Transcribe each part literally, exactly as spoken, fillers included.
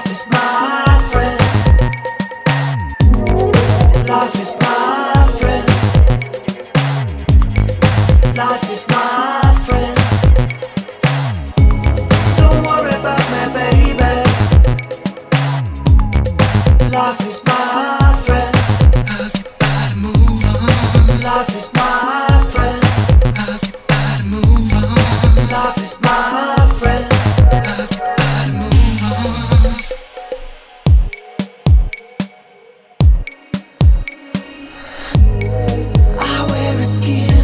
Life is my friend. Life is my friend. Life is my friend. Don't worry about me, baby. Life is my friend. I'll get by to move on. Life is my friend. I'll get by to move on. Life is my friend. I'll get by to move on. I wear a skin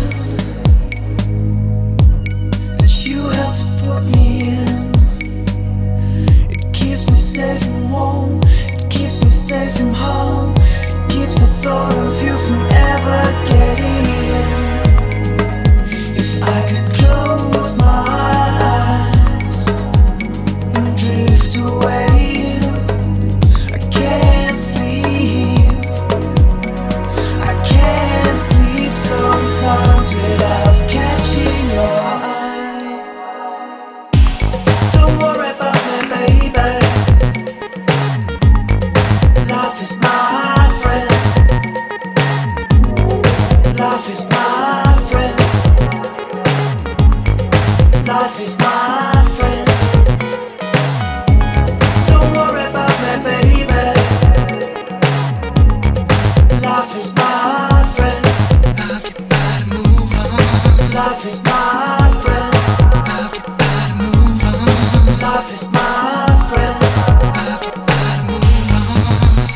that you helped to put me in. It keeps me safe and warm. It keeps me safe from harm. It keeps the thought of you from ever getting in. If I could close my eyes and drift away, I can't sleep. I can't sleep sometimes without catching your eye. Don't worry about me, baby. Life is my friend. Life is my friend. Life is my friend. Don't worry about me, baby. Life is my friend. I'll get by to move on. Life is my friend. I'll get by to move on. Life is my friend. I'll get by to move on.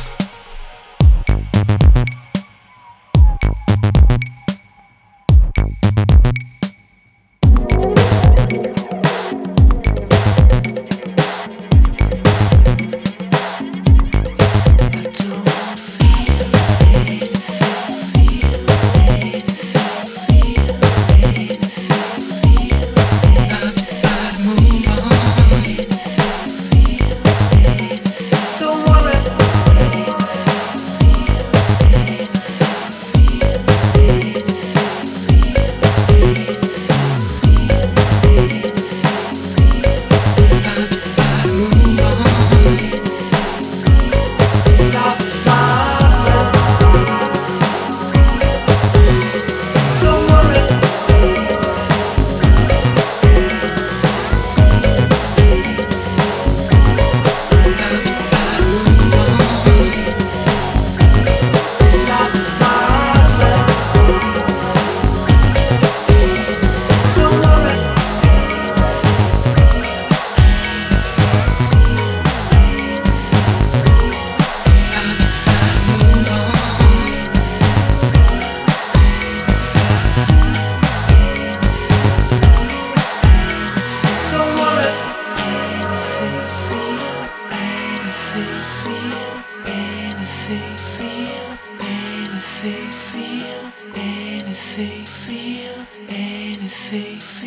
I don't feel anything, feel anything, feel anything, feel I'll get by to move on. anything. Don't worry. Move on. Life is my friend. Don't worry. Life is my friend. Don't worry. Don't worry. Anything, feel anything, feel anything, feel anything, feel anything, feel anything.